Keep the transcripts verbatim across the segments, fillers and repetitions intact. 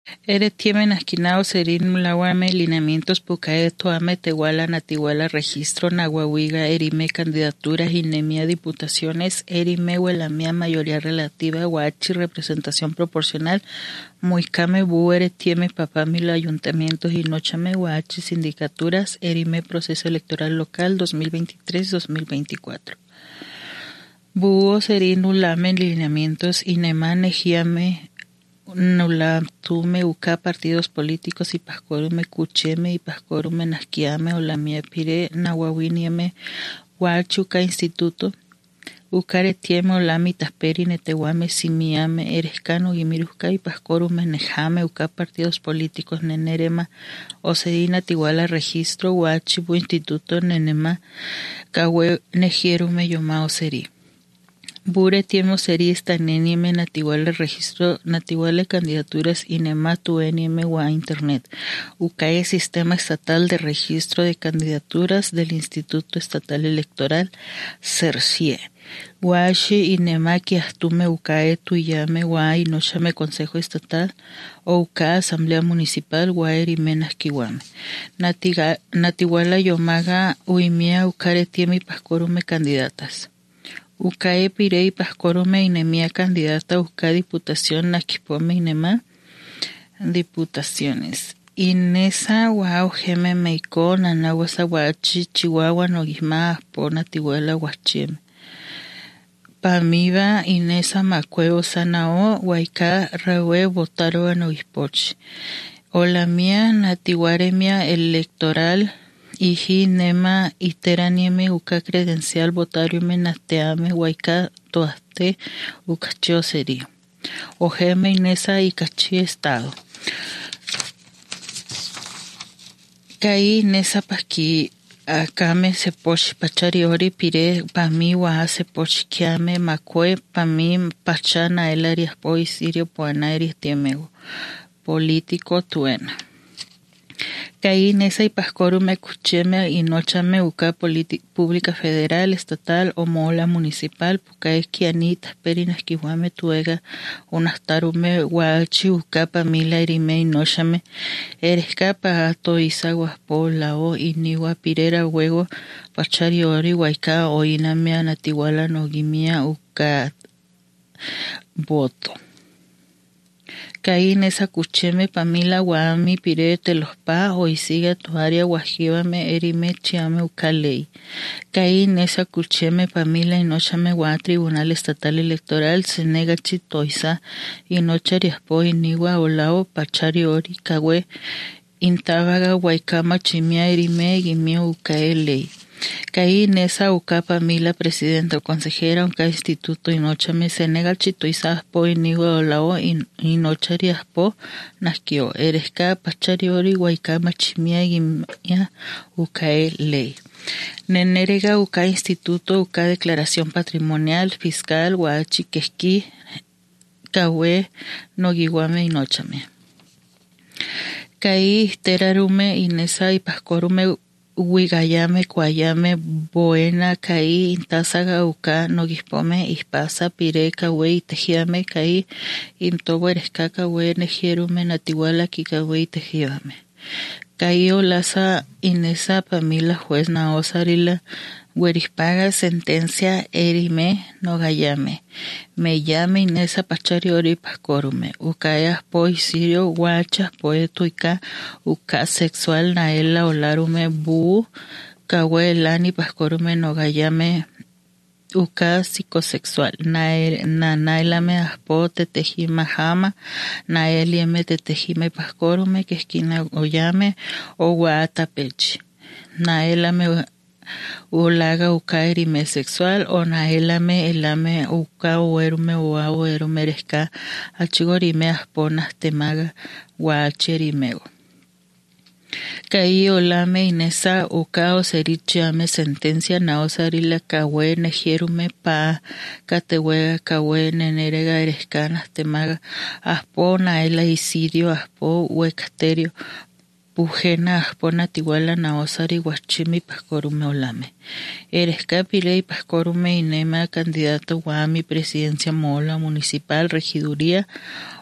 Eres tiemen asquinao serin mulawame lineamientos pucae toame tehuala natihuala registro nahuahuiga erime candidaturas inemia diputaciones erime huelamia mayoría relativa huachi representación proporcional muicame bu eres tieme papamilo ayuntamientos y nochame huachi sindicaturas erime proceso electoral local dos mil veintitrés dos mil veinticuatro. Búho serin ulamen lineamientos inema nejiame nula tume uka partidos políticos y pascorume cucheme y pascorume nasquiame o la mia pire nahuawinieme huachuca instituto ucare tieme o la mitasperi netehuame simiame erescano y mirusca y pascorume nejame uka partidos políticos nenerema o sedina tiguala registro huachibu instituto nenema cawe nejierume yomao seri. Bure tiemo seri stanenime natihuale registro natihuale candidaturas inema tuenime wa internet. Ucae sistema estatal de registro de candidaturas del Instituto Estatal Electoral CERCIE. Washi inema que astume ucae tuyame wa inochame Consejo Estatal o uca Asamblea Municipal wa erimenas kiwame. Natiga natihuala yomaga uimia ucare tiemi pascorume candidatas. Ucae pirei pascorume inemia candidata uca diputación naquipome inema diputaciones. Inesa guau geme meiko nanawasa guachi chihuahua noguisma po natihuela guachiem. Pamiva inesa macueo sanao guaica rewe votaro anoispochi. Ola mia natihuaremia electoral Iji nema iteranieme uka credencial votariume nateame huayca toaste ukachio serio. Ojeme inesa ikachi estado. Kai nesa paki akame sepochi pachariori pire pami wa sepochi kiame makue pami pachana el arias poi sirio poanaeri tiemego. Político tuena. Caí nesa y pascorume cucheme y nochame uca pública federal, estatal o mola municipal, pucae kianita perinas kiwame tuega unastarume guachi uca pamila erime y nochame eresca pagato isa guaspo lao y niwa pirera huego pachariori guaica o inamia natihuala nogimia uca voto. Caí nesa cucheme pamila guami pirete los pa o y siga tu área guajívame erime chiame ucalei. Caí nesa cucheme pamila y nochame gua tribunal estatal electoral se nega chitoisa y nochariaspo y niwa olao pachari ori cague intábaga guaicama chimia erime gimio ucaelei. Caí nesa uca pamila presidenta o consejera uca instituto y nochame se nega chitoisa po y niwa olao y nochariaspo nasquio eresca pachariori guaicama chimia gimia ucaelei. Nenerega uca instituto uca declaración patrimonial fiscal guachi quesqui cawe noguiguame y nochame. Caí terarume inesa y pascorume Huigayame, Cuayame, Boena, Caí, Intasaga, Uca, Noguispome, Ispasa, Pireca, Wey, Tejiame, Caí, Imtobuerescaca, Wey, Nejierume, Natiguala, Kikawe, Tejiame. Caí, Olaza, Inesa, Pamila, Juez, Naosarila, Huerispaga, Sentencia, Erime, Nogayame. Me llame Inesa, Pachariori, Pascorume. Ucayas, Poi, Sirio, Guachas, Poetuica, Uca, Sexual, Naela, Olarume, Bu, Cawe, Lani, Pascorume, Nogayame, Uca, Psicosexual. Naelame, Aspo, Tetejima, Jama, Naelieme, Tetejime, Pascorume, que esquina Oyame, o Guatapechi. Naelame, Ulaga uca erime sexual o naelame elame uca uerume ua uerume resca achigorime asponas temaga guacherimego. Caí olame inesa uca o serichiame sentencia naosarila cawe nejierume pa catehuega cawe nenerega erescanas temaga aspo naela isidio aspo huecaterio Pujena aspona tiguala naosari guachimi pascorume olame. Eresca pilei pascorume inema candidato guami presidencia mola municipal regiduría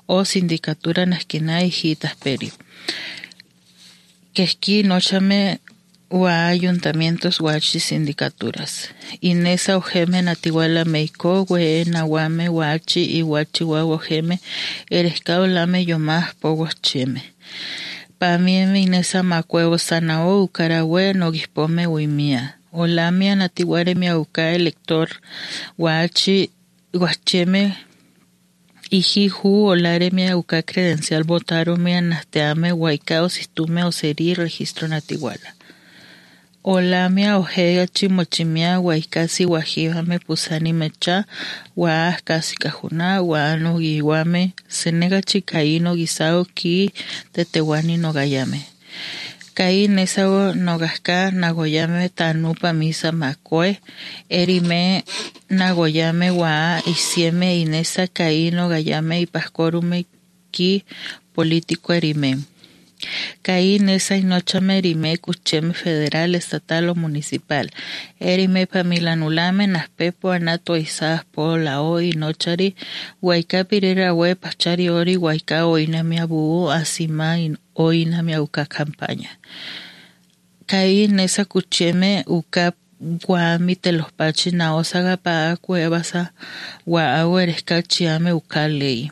o sindicatura nasquina hijitas peri. Quesqui nochame wa ayuntamientos huachi sindicaturas. Inesa ojeme natiguala meiko we nawame huachi y huachi ojeme erescao lame yomas po huacheme. Pamieme inesa macuevo sanao ucarawe nogispome huimia. Olamia natiguare miauca elector huachi huacheme Ijiju olare miauca credencial votaro mianasteame huaicao sistume oseri registro natiguala. Olamia ojega chimochimia huaicasi guajibame pusani mecha guaj casi cajuna guano guiguame senega chicaino guisao ki tetehuani nogayame. Kai nesao nogasca nagoyame tanupa misa macue erime nagoyame wa isieme inesa kai nogayame y pascorume ki político erime. Kai nesa inochame erime cucheme federal, estatal o municipal. Erime pamilanulame naspepo anato isas po la o inochari huayca pirera we pachari ori huayca oina miabu asima oina miauca campaña. Kai nesa cucheme uca guamite los pachi naosaga pa cuevasa guau eresca chiame uca ley.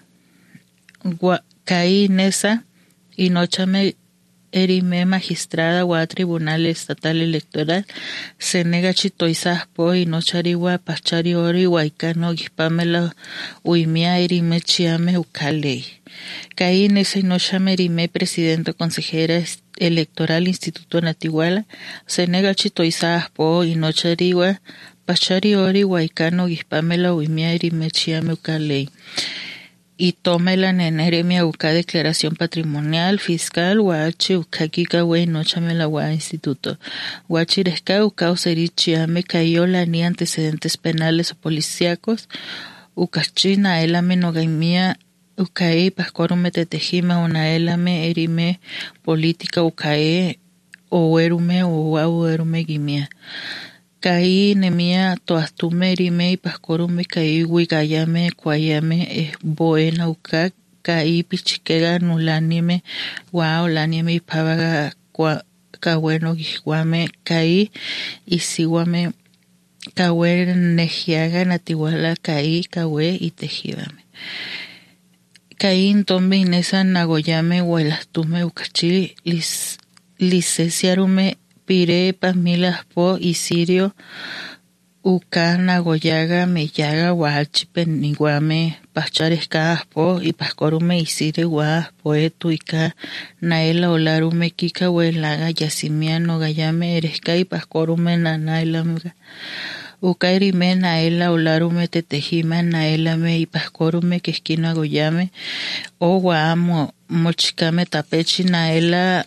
Kai nesa Inochame erime magistrada wa tribunal estatal electoral se nega chitoisas po inochariwa pachari ori waikano gispamela uimia erime chiame ukalei. Kai nesa inochame erime presidente consejera electoral Instituto Natiguala se nega chitoisas po inochariwa pachari ori waikano gispamela uimia erime chiame ukalei. Y tómela nenere miauca declaración patrimonial, fiscal, huachi, ucaquica, güey, nochamela, gua instituto. Huachiresca, ucao serichiame, cayola, ni antecedentes penales o policíacos, ucachina, elame, nogaimia, ucae, pascorume, tetejima, una elame, erime, política, ucae, o erume, o au erume, gimia. Kai nemia toastume erime y pascorume kai wigayame cuayame es boena uca kai pichiquega nulanime guau lanime y pavaga cahueno guiguame kai y siguame cahuer nejiaga natiguala kai cahué y tejibame. Kai intombe inesa nagoyame huelastume ucachi lis licenciarume Pire pamilas po y sirio uca nagoyaga meyaga huachi peniguame pacharescas po y pascorume y sirio guas poetu ica naela olarume kika huelaga yasimia nogayame eresca y pascorume nanaela uca erime naela olarume tetejima naela me y pascorume que esquina goyame o guamo mochicame tapechi naela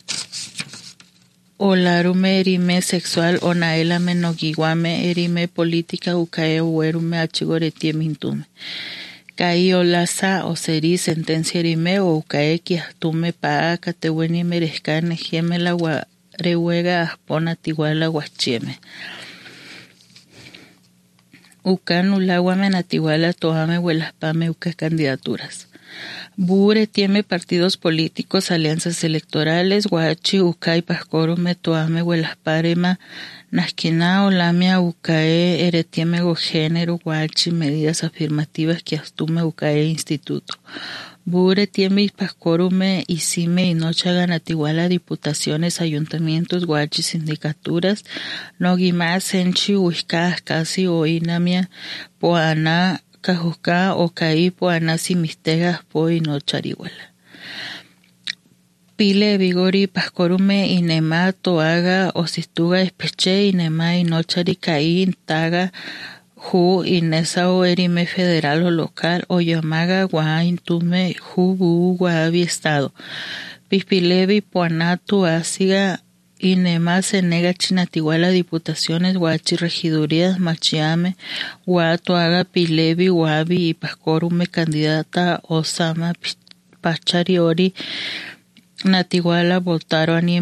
Olarume erime sexual o naelame nogiguame erime política ucae uerume achigoretie mintume. Kai olasa o seri sentencia erime o ucae kiastume paa cateweni merezcane gieme la guareuega aspona tiguala guachieme. Ucanu laguame natiguala toame huelaspame uca candidaturas. Bure tiene partidos políticos, alianzas electorales, guachi, ucay, pascorume, toame, huelasparema, nasquina, olamia, ucae, eretieme, género, guachi, medidas afirmativas que astume, ucae, instituto. Bure tieme, pascorume, isime, y nochaga, natiguala, diputaciones, ayuntamientos, guachi, sindicaturas, noguima, senchi, uiscas, casi, oinamia, poana, Cajuca o caipo anasi mistegas po y no charihuela. Pile vigori pascorume inema toaga o sistuga espeche inema y no charicaí intaga ju inesa o erime federal o local o yamaga gua intume ju bu guavi estado. Pispilevi poanatu asiga Inema se nega chinatiguala diputaciones guachi regidurías machiame guato haga pilevi guavi y pascorume candidata Osama Pachariori natiguala votaron anime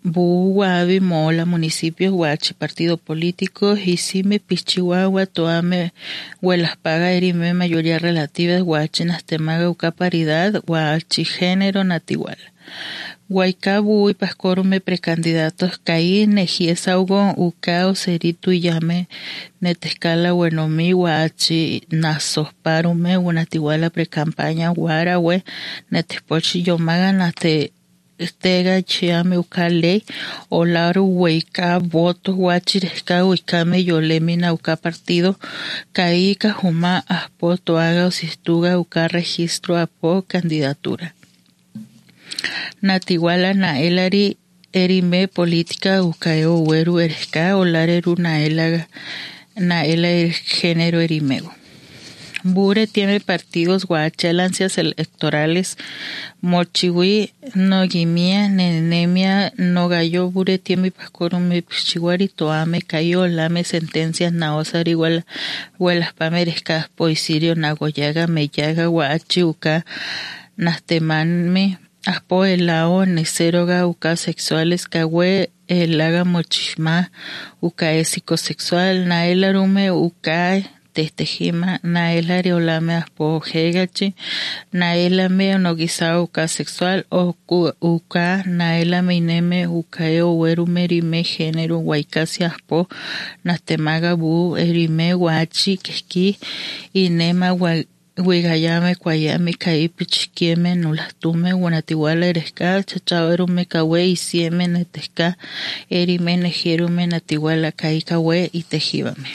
Bu Guavi Mola, municipios Huachi, partido político, Jisime, Pichihuahua, Toame, Huelaspaga, Erime, mayoría relativa, Huachi, Nastemaga, Uca, paridad, Huachi, género, Natiguala. Huaycabu y Pascorume, precandidatos, Caí, Nejiesa, Ugo, Uca, Oseritu, Yame, Netescala, Huenomi, Huachi, Nasosparume, Unatiguala, precampaña, Guarahue, Netespochi, Yomaga, Nate, Estega, Chiame, Ucaley, Olaru, Huayca, Votos, Huachiresca, Huicame, Yolemina, Uca, partido, Caíca, Juma, Aspo, Toaga, Osistuga, Uca, registro, Apo, candidatura. Natiguala, Naelari, Erime, política, Ucaeo, Ueru, Eresca, Olareru, Naela, Naela, género, Erimego. Bure tiene partidos guachalancias electorales Mochihui, Nogimia, Nenemia, Nogayo, Bure tiene Pascorume, Pichihuari, Toame, Cayo, Lame, sentencias, Naosari, Huelas Pamerescas, Poisirio, Nagoyaga, Meyaga, Huachi, Uca, Nastemanme, Aspo, Elao, Neceroga, Uca, sexuales, Cahue, Elaga, Mochishma, Uca, psicosexual, Naelarume, Uca, Testejima, Naela Riolame Aspo Hegachi, Naela me Nogisao Uca sexual, o Uca, Naela Mineme, Ucaeo, Uerume, Erime, género, Huaycasi Aspo, Nastemaga Bu, Erime, Huachi, Keski, Inema, Huigayame, Cuayame, Caipi, Chiquieme, Nulastume, Guanatiguala, Eresca, Chachaverume, Cahue, Isieme, Netesca, Erime, Nejerume, Natiguala, Caicahue y Tejibame.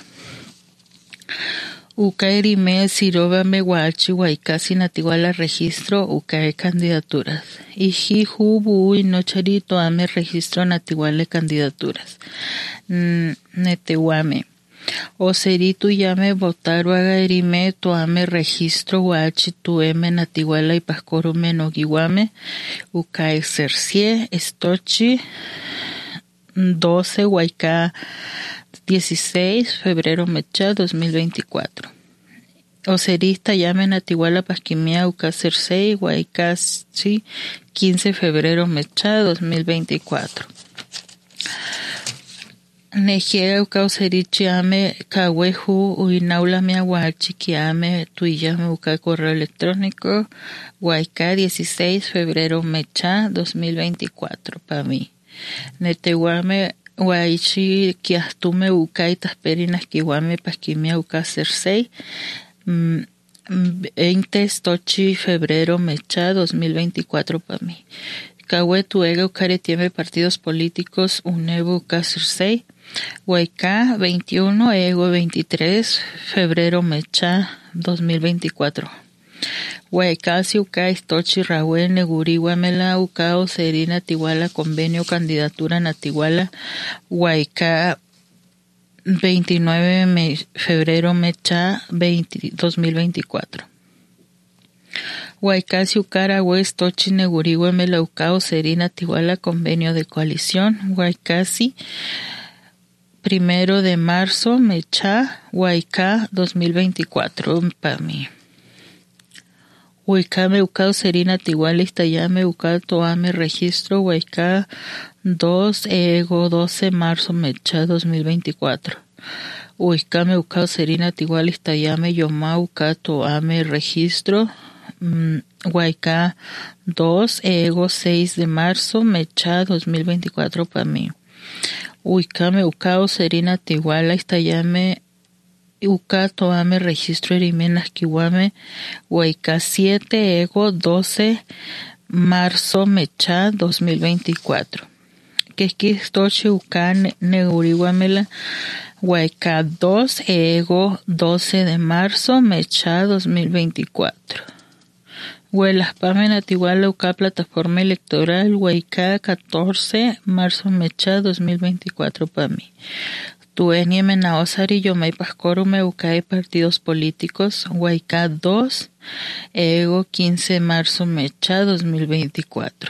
Ucae Erime, Siróbame, Huachi, Huaycasi, Natiguala, registro, Ucae candidaturas. Iji, Jubu, y Nocharito, Ame, registro, Natiguala, candidaturas. Netehuame. Oseritu, Yame, Botaruaga, Erime, Toame, registro, Huachi, Tueme, Natiguala y Pascorume, Noguiguame. Ucae Cercie, Estochi, doce, Huayca, dieciséis, febrero Mecha, dos mil veinticuatro. Oserista, Llame, Natiguala, Pasquimia, Uca, Cercey, Huaycasi, quince, febrero Mecha, dos mil veinticuatro. Nejiega, Uca, Oserichi, Ame, Cahueju, Uinaula, Miahuachi, Kiame, Tuiyame, Uca, correo electrónico, Huayca, dieciséis, febrero Mecha, dos mil veinticuatro, para mí. Netehuame, Huaychi, Kiastume, Uca, y Tasperinas, Kiwame, Pasquimia, Uca, Cercey, veinte, Stochi, febrero Mecha, dos mil veinticuatro, para mí. Cahue, Tuega, Ucaretieme, partidos políticos, Unebu, Uca, Cercey, Huayca, veintiuno, Ego, veintitrés, febrero Mecha, dos mil veinticuatro. Huaycasi, Uca, Istochi, Rahue, Neguri, Guamela, Uca, Oseri, Natiguala, convenio, candidatura, Natiguala, Huayca, veintinueve, febrero Mecha, dos mil veinticuatro. Huaycasi, Ucara, Huestochi, Neguri, Guamela, Uca, Oseri, Natiguala, convenio de coalición, Huaycasi, primero de marzo, Mecha, Huayca, dos mil veinticuatro, para mí. Huaycame, Uca, Serina, Tiguala, Iztayame, Uca, Toame, registro, Huayca, dos, Ego, doce, marzo, Mecha, dos mil veinticuatro. Huaycame, Uca, Serina, Tiguala, Iztayame, Yoma, Uca, Toame, registro, Huayca, dos, Ego, seis de marzo, Mecha, dos mil veinticuatro, para mí. Huaycame, Uca, Serina, Tiguala, Iztayame, Uca, Toame, registro, Erimenas, Kiwame, Huayca, siete, Ego, doce, marzo, Mecha, dos mil veinticuatro. Quesquistoche, Uca, Neurihuamela, Huayca, dos, Ego, doce de marzo, Mecha, dos mil veinticuatro. Huelaspame, Natiguala, Uca, plataforma electoral, Huayca, catorce, marzo, Mecha, dos mil veinticuatro, para mí. Tuenie, Menaosari, Yomay, Pascorume, Ucae, partidos políticos, Huayca, dos, Ego, quince, marzo, Mecha, dos mil veinticuatro.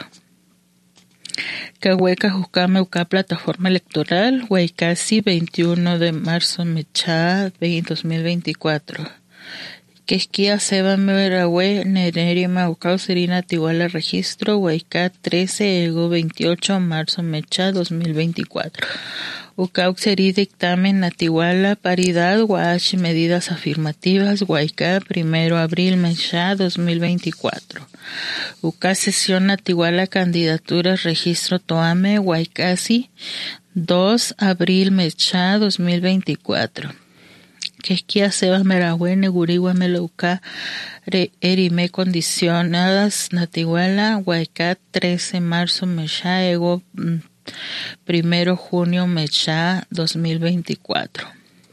Cahueca, Jucame, Uca, plataforma electoral, Huaycasi, veintiuno de marzo, Mecha, dos mil veinticuatro. Quesquia Seba Merahue, Nerima Ucao Serina Tihuala Registro, Huayca trece, Ego veintiocho, Marzo Mecha dos mil veinticuatro. Ucao Seri Dictamen Natihuala Paridad, Huachi Medidas Afirmativas, Huayca primero Abril Mecha dos mil veinticuatro. Uca Sesión Natihuala Candidaturas Registro Toame, Huaycasi dos Abril Mecha dos mil veinticuatro. Quesquia Sebas Merahue, Negurigua Melouca, Erime Condicionadas, Natihuala, Huayca trece Marzo Mecha, Ego primero Junio Mecha dos mil veinticuatro.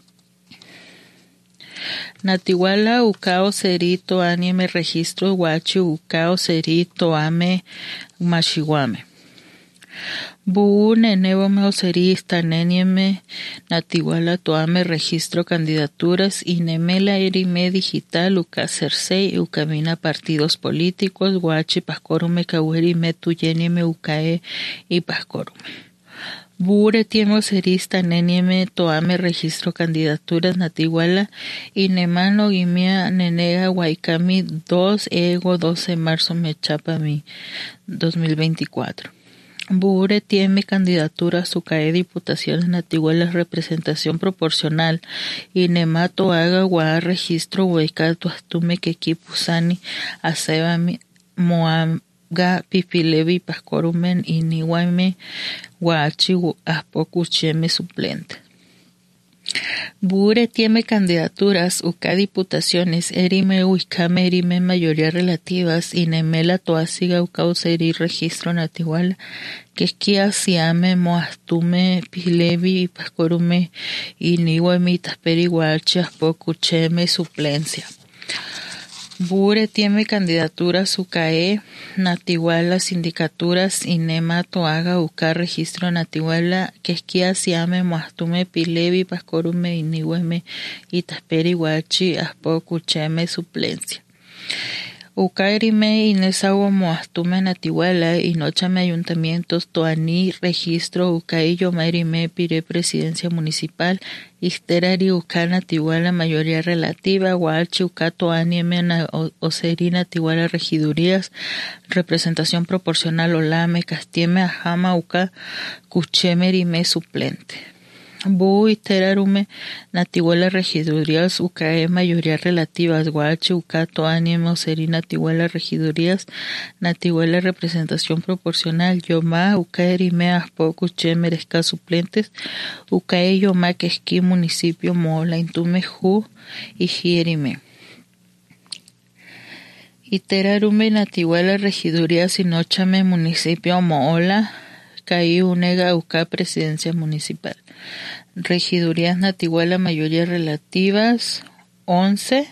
Natihuala, Ucao Serito, Anime Registro, Huachi, Ucao Serito, Ame, Machihuame. Bu Nenebo Meoserista Nenieme Natihuala Toame Registro Candidaturas y Nemela Erime Digital Uca Cersei Ucamina Partidos Políticos Huachi Pascorume Cahuerime Tuyenieme Ucae y Pascorume. Bure Tiemo Serista Nenieme Toame Registro Candidaturas Natihuala y Nemano Guimia Nenega Huaycami dos Ego doce Marzo Mechapami dos mil veinticuatro. Bure tiene candidatura su cae diputaciones Natihuala representación proporcional y nemato haga gua registro huecato astume que kipusani aceba moaga pipilevi pascorumen y niwaime guachi aspocucheme suplente. Bure tiene candidaturas uca diputaciones erime uicame erime mayoría relativas y nemela toasiga ucao seri registro Natihuala que esquia siame moastume pilevi y pascorume y niwemitas perigualchas pocucheme suplencia. Bure tiene candidaturas ucae Natihuala sindicaturas y nema toaga uca registro Natihuala que esquia siame moastume pilevi pascorume y niweme y tasperi guachi aspo cucheme suplencia. Uca erime y nesago moastume Natihuala y nochame ayuntamientos toani registro uca y yoma erime pire presidencia municipal Isterari uca Natihuala mayoría relativa guachi uca toani emena oseri Natihuala regidurías representación proporcional olame castieme ajama uca cucheme erime suplente. Bu iterarume Natihuala regidurías ucae mayoría relativas guachi uca toani oseri Natihuala regidurías Natihuala representación proporcional yoma uca erime aspo cucheme merezca suplentes ucae yoma que esqui municipio mola intume ju y jierime. Iterarume Natihuala regidurías y nochame municipio moola caí unega uca presidencia municipal. Regidurías Natihuala mayoría relativas once.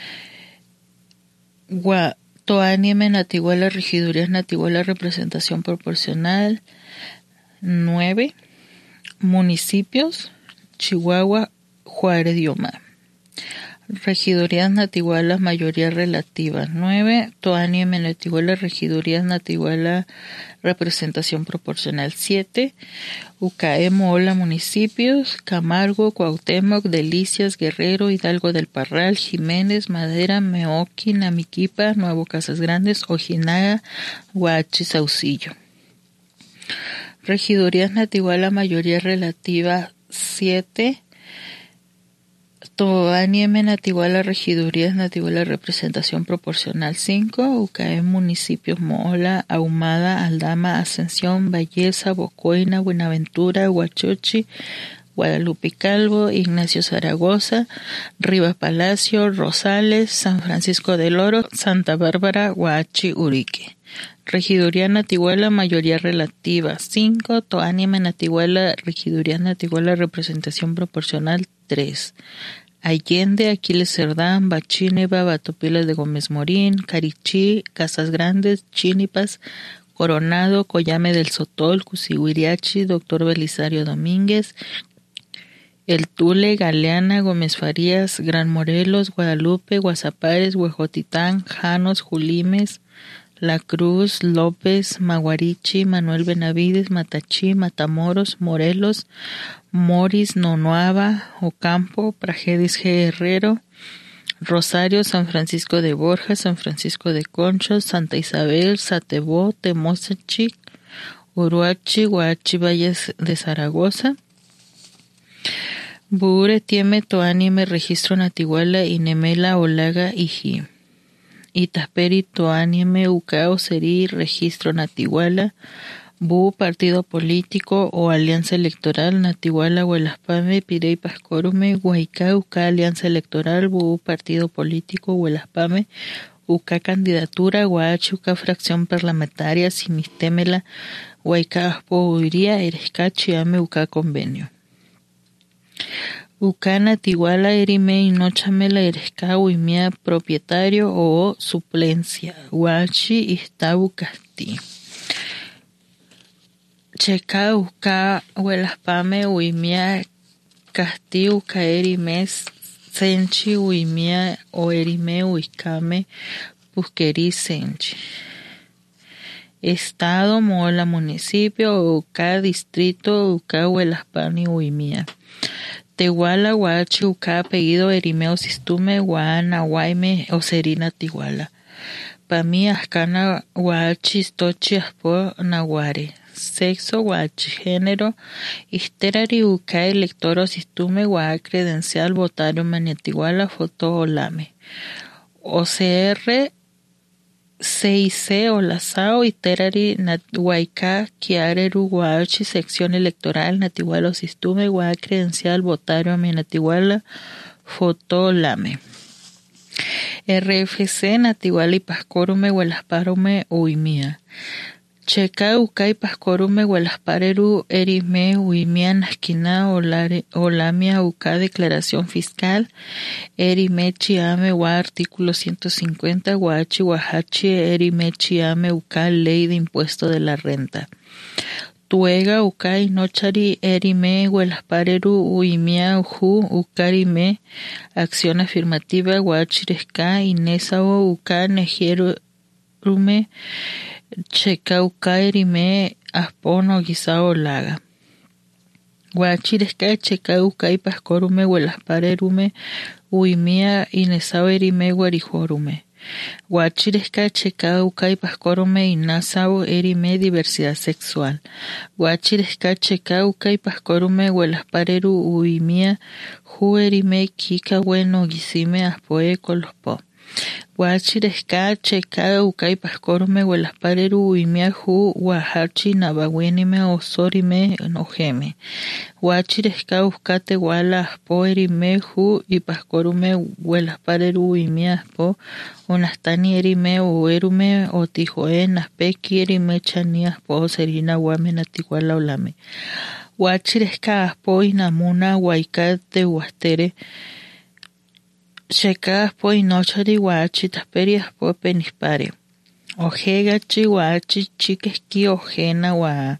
Gua Toanieme Natihuala regidurías Natihuala representación proporcional nueve. Municipios Chihuahua Juárez Yoma. Regidurías Natihuala mayoría relativa nueve. Toanieme Natihuala regidurías Natihuala representación proporcional siete. Ucae Mola municipios Camargo, Cuauhtémoc, Delicias, Guerrero, Hidalgo del Parral, Jiménez, Madera, Meoqui, Namiquipa, Nuevo Casas Grandes, Ojinaga, Huachi, Saucillo. Regidurías Natihuala mayoría relativa siete. Toanieme Natihuala regidurías Natihuala representación proporcional cinco. Ucae municipios Moola, Ahumada, Aldama, Ascensión, Belleza, Bocoina, Buenaventura, Huachochi, Guadalupe Calvo, Ignacio Zaragoza, Rivas Palacio, Rosales, San Francisco del Oro, Santa Bárbara, Huachi, Urique. Regiduría Natihuala mayoría relativa cinco. Toanieme Natihuala regiduría Natihuala representación proporcional tres. Allende, Aquiles Cerdán, Bachíneva, Batopilas de Gómez Morín, Carichí, Casas Grandes, Chínipas, Coronado, Coyame del Sotol, Cusihuiriachi, Doctor Belisario Domínguez, El Tule, Galeana, Gómez Farías, Gran Morelos, Guadalupe, Guasapares, Huejotitán, Janos, Julimes, La Cruz, López, Maguarichi, Manuel Benavides, Matachí, Matamoros, Morelos, Moris, Nonuava, Ocampo, Praxedis G. Herrero, Rosario, San Francisco de Borja, San Francisco de Concha, Santa Isabel, Satebó, Temozachic, Uruachi, Huachi, Valles de Zaragoza. Bure tieme toanime registro Natiguala y Nemela Olaga Iji. Itasperi toanime Ucao Seri registro Natiguala. Bu partido político o alianza electoral Natiguala Huelaspame Pirei Pascorume Huayca Uca alianza electoral Bu partido político Huelaspame Uca candidatura Huachi Uca fracción parlamentaria Simistemela Huayca Aspo Uiría Eresca Chiame Uca convenio Uca Natiguala Erime y Nochamela Eresca Uimia propietario o suplencia Huachi Istabu Casti Checa uca huelaspame uimia casti uca erime senchi uimia o erime uicame pusqueri senchi. Estado mola municipio uca distrito uca huelaspani uimia. Tehuala huachi uca apellido erimeo sistume guana guaime o serina tiguala. Pami ascana huachi stochi aspo naguare. Sexo guachi, género, histerari uca electoro sistume gua credencial votario maniatiguala foto olame. O C R C I C o lasao histerari nathuaica kiareru guachi sección electoral natiguala sistume gua credencial votario maniatiguala foto olame. R F C natiguala y pascorume huelasparume uimia. Checa ucay pascorume huelaspareru erime uimia nasquina olamia uca declaración fiscal erime chiame gua artículo ciento cincuenta guachi guajachi erime chiame uca ley de impuesto de la renta. Tuega ucay nochari erime huelaspareru uimia uju ucarime acción afirmativa guachiresca inesao uca nejierume Checa uca erime aspono guisao laga. Guachiresca checa uca y pascorume huelasparerume uimia inesao erime guarijorume. Guachiresca checa uca y pascorume inasao erime diversidad sexual. Guachiresca checa uca y pascorume huelaspareru uimia ju erime kika bueno guisime aspoe colospo. Guachiresca checa uca y pascorume huelaspareru uimia ju guajachi nabaguenime osorime nojeme. Guachiresca ucate guala aspo erime ju y pascorume huelaspareru uimia aspo onastani erime uerume otijoe naspeki erime chani aspo serina guame natiguala olame. Guachiresca aspo inamuna guaica te huastere Checa aspo inochari guachi tasperi aspo penispare. Ojega chi guachi chiquesqui ojena gua.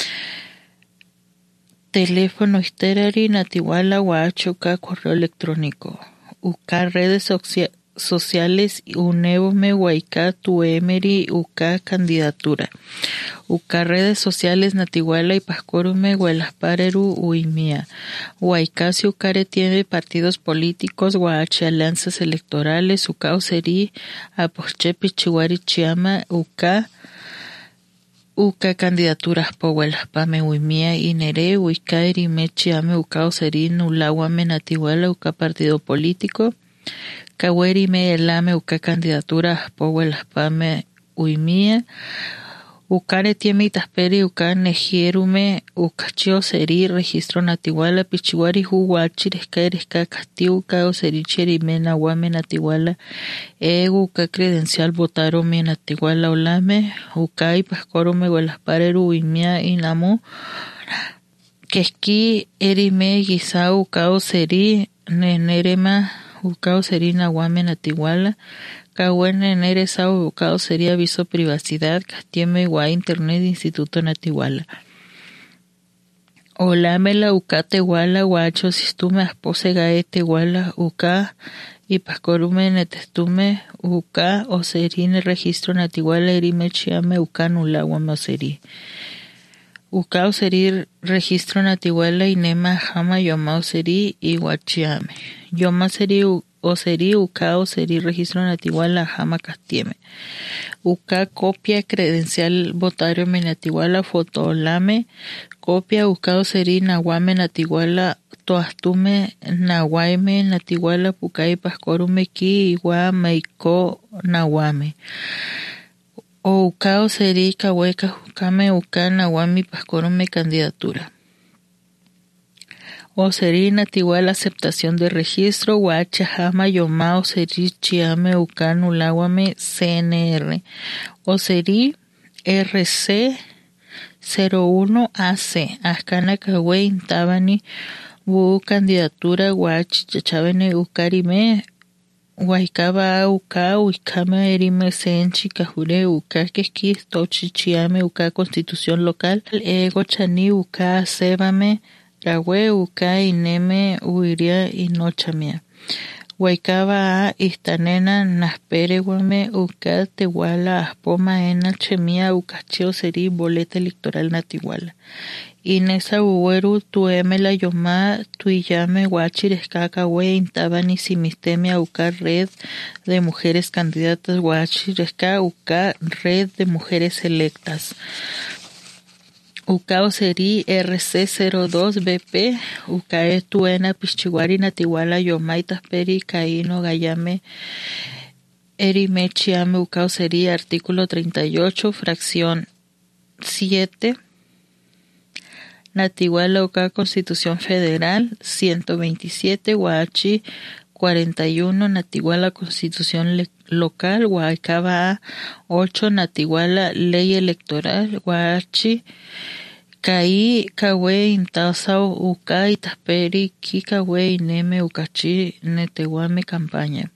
Teléfono histerari natiguala guacho uca correo electrónico. Uca redes socia sociales unevome guaica tuemeri uca candidatura. Uca redes sociales natiguala y pascorume huelaspareru uimia. Guaicasi ucare tiene partidos políticos guachi alianzas electorales uca oseri aposchepi chihuari chiama uca uca candidaturas po huelaspame uimia inere uica erime chiame uca oseri nulaguame natiguala uca partido político Cahuerime elame uca candidatura po huelaspame uimia ucare tiemi tasperi uca nejierume ucachio seri registro natiguala pichihuari ju guachiresca eresca casti uca oseri cherime naguame natiguala egu uca credencial votarume natiguala olame uca y pascorume huelaspareru uimia inamu quesqui erime guisau uca oseri nenerema ucao sería naguame natiguala, cahuene nere sao ucao sería aviso privacidad, castieme gua internet instituto natiguala. Olamela uca teguala guacho sistume aspose gaete guala uca y pascorume netestume uca o serine registro natiguala erime chiame uca nulaguame oseri. Uca oseri registro natiguala inema jama yoma oseri y guachiame. Yoma seri Oseri uka oseri registro natiwala jama castieme. Uka copia credencial votario menatiwala fotolame. Copia uka oseri nahuame natiwala toastume nahuaime natiwala pukai pascorume ki igua meiko nahuame. O uka oseri kahueca jukame uka nahuami pascorume candidatura. Oseri natiwala aceptación de registro huacha jama yoma oseri chiame uka nulahuame C N R. Oseri R C cero uno A C. Ascana kawe intabani bu candidatura huachi chachabene ukarime Huaycaba uka uikame erime senchi kajure uka keski tochi chiame uka constitución local ego chani uka sebame rawe uka ineme uiria inochamia. Huaycaba a istanena naspere guame uka tehuala aspoma ena chemia ukachio seri boleta electoral natiwala. Inesa uweru tueme la yoma tuiyame guachirescaca we intabani simistemia uka red de mujeres candidatas guachiresca uka red de mujeres electas. Uka oseri R C cero dos B P uka etuena pichiwari natiwala yoma itasperi kaino gayame erimechiame uka oseri artículo treinta y ocho fracción siete Natiwala uka Constitución Federal ciento veintisiete Huachi cuarenta y uno Natiwala Constitución Local Huaycaba ocho Natiwala Ley Electoral Huachi Kai kawe intasao uka itasperi ki kawe ineme ukachi netewame campaña.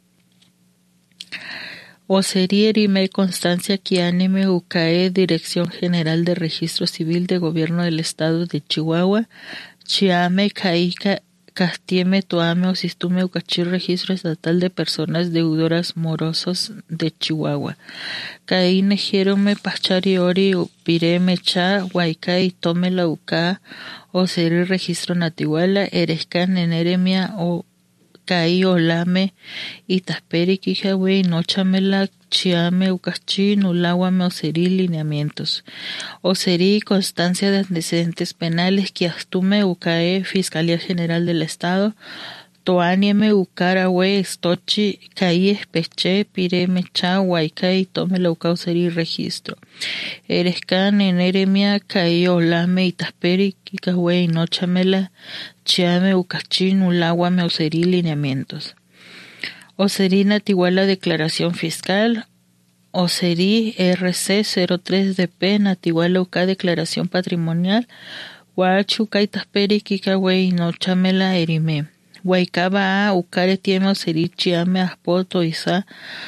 Oseri erime constancia kianime ukae Dirección General de Registro Civil de Gobierno del Estado de Chihuahua, chiame kaika castieme toame osistume ukachi Registro Estatal de Personas Deudoras Morosos de Chihuahua. Kaine jerome pachari ori pireme cha huayca y tome la uka oseri Registro Natiwala erescan en eremia o Kai olame itasperi kijawe nochamela chiame ukachi nulahuame oseri lineamientos. Oseri constancia de antecedentes penales que astume ukae Fiscalía General del Estado toanieme ukarawe estochi kai espeche pireme cha huayca y tome la uka oseri registro. Erescan en eremia kai olame itasperi kijawe nochamela chiame ukachi nulahuame oseri lineamientos. Oseri natiwala declaración fiscal. Oseri R C cero tres D P natiwala uka declaración patrimonial. Huachu kaitasperi kikawe nochamela erime. Huaycaba a ukare tieme oseri chiame aspoto isa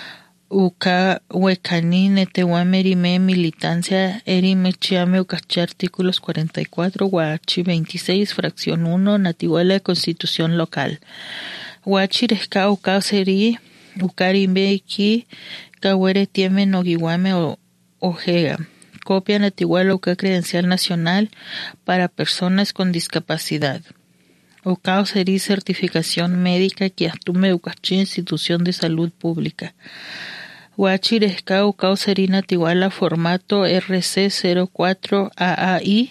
uka huecani netewame erime militancia erime chiame ukachi artículos cuarenta y cuatro Huachi veintiséis fracción uno Natiwala Constitución Local. Huachi resca uka oseri ukarime iki kawere tieme noguiwame o ojega. Copia natiwala uka credencial nacional para personas con discapacidad. Uka oseri certificación médica que astume ukachi institución de salud pública. Huachi resca uka oseri natiwala formato R C cero cuatro A A I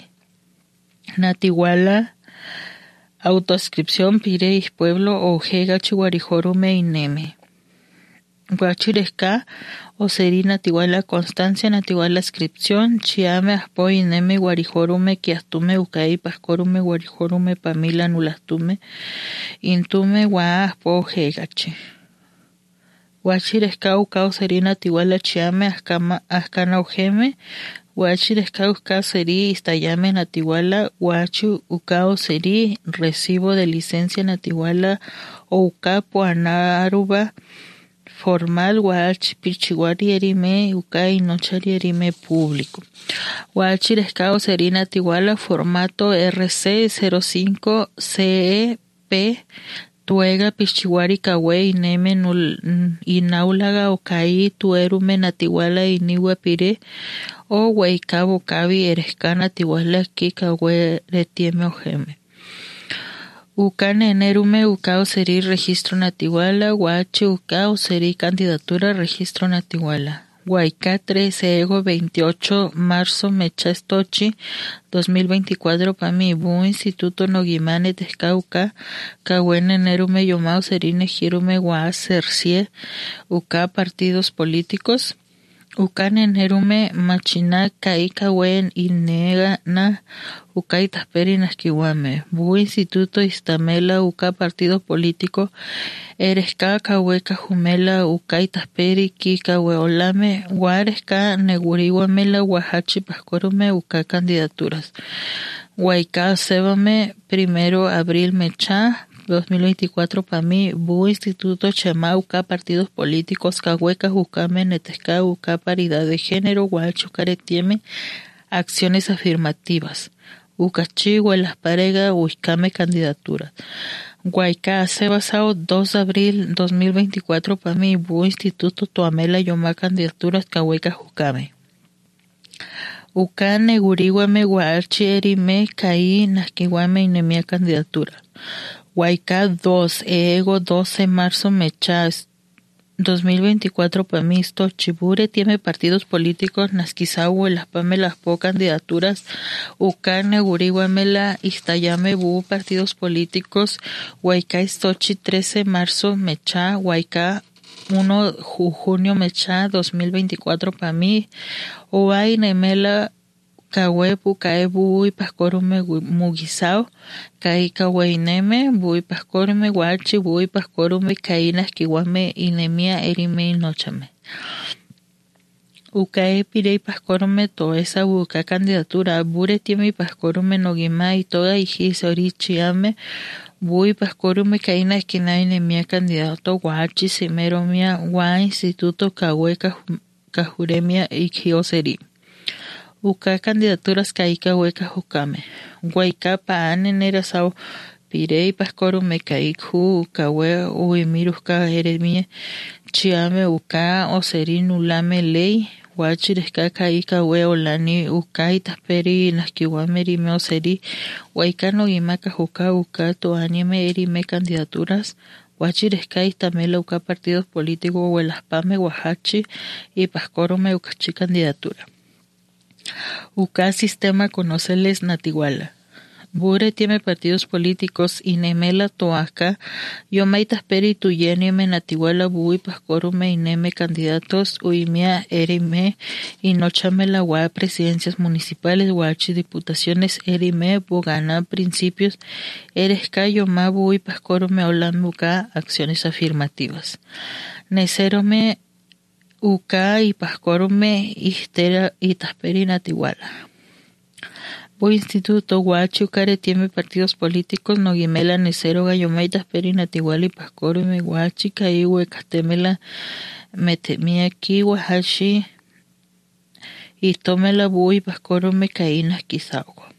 natiwala autoscripción pireis pueblo ojega chihuarijorume ineme. Huachi resca oseri natiwala constancia natiwala inscripción chiame aspo ineme guarijorume que astume ukai pascorume guarijorume pamila nulastume intume gua aspo ojegachi. Huachi resca uka oseri natiwala chiame ascama ascana ojeme. Huachi resca uka oseri istayame natiwala huachi uka oseri recibo de licencia natiwala o uka puanaruba formal huachi pichiwari erime uka inochari erime público. Huachi resca oseri natiwala formato R C cero cinco C E P tuega pichiwari kawe ineme nul inaulaga okai tuerume natiwala iniwa pire o huaycabo kabi eresca natiwala ki kawe retieme ojeme. Uka nenerume uka oseri registro natiwala, guachi uka oseri candidatura registro natiwala. Huayca trece ego veintiocho marzo mecha estochi dos mil veinticuatro pami bu instituto nogimane tescauca cahuen nerume yomao serine girume gua sercie uka partidos políticos uka nerume machina kai cahuen inega na uka itasperi nasquiwame bu instituto istamela uka partidos políticos eresca cahueca jumela uka itasperi ki cahueolame guaresca neguriwamela guajachi pascorume uka candidaturas Huayca sebame primero abril mecha dos mil veinticuatro pami bu instituto chema uka partidos políticos cahueca jucame netesca uka paridad de género guachu caretieme acciones afirmativas ucachi huelas parega huicame candidaturas Huayca se basado dos de abril dos mil veinticuatro pami bu instituto tuamela yoma candidaturas cahueca jucame uka neguriwame guarchi erime kai nasquiwame inemia candidatura Huayca dos ego doce marzo mecha dos mil veinticuatro pamisto chibure tiene partidos políticos nasquisahu las pamelas po candidaturas uka neguriwamela istayame bu partidos políticos Huayca estochi trece marzo mecha Huayca uno junio mecha dos mil veinticuatro pami oai nemela Cahué pucae bui pascorume mugisao, caí cahueineme, bui pascorume guachi, bui pascorume caínas kiwame inemia erime inochame. Ucae pirei pascorume to esa buca candidatura, bure tiemi pascorume nogima y toda hijis orichiame, bui pascorume caínas kina inemia candidato guachi, simeromia, gua instituto cahué cajuremia y kioseri. Uka candidaturas kaika hueca jucame. Huayca paan enerasao pirei pascorume kaiku ukawe uimiruska eremie chiame uka oseri nulame ley huachiresca kaika we olani uka itasperi nasquiwame erime oseri huayca nogimaka juca uka toanieme erime candidaturas huachiresca istamela uka partidos políticos huelaspame huajachi y pascorume ukachi candidatura. Uka sistema conoceles natiguala. Bure tiene partidos políticos inemela toaca, yomaita speri tuyenieme natiguala bui pascorume ineme candidatos uimia erime inochamela gua presidencias municipales guachi diputaciones erime bugana principios eresca yoma bui pascorume olamuka acciones afirmativas. Necerome uka y pascorume istera itasperi natiguala. Bu instituto guachi ukare tiene partidos políticos nogimela necero gayoma itasperi natiguala y pascorume guachi kaiwe castemela metemia ki guajashi y tomela bu y pascorume kainas kisaugo.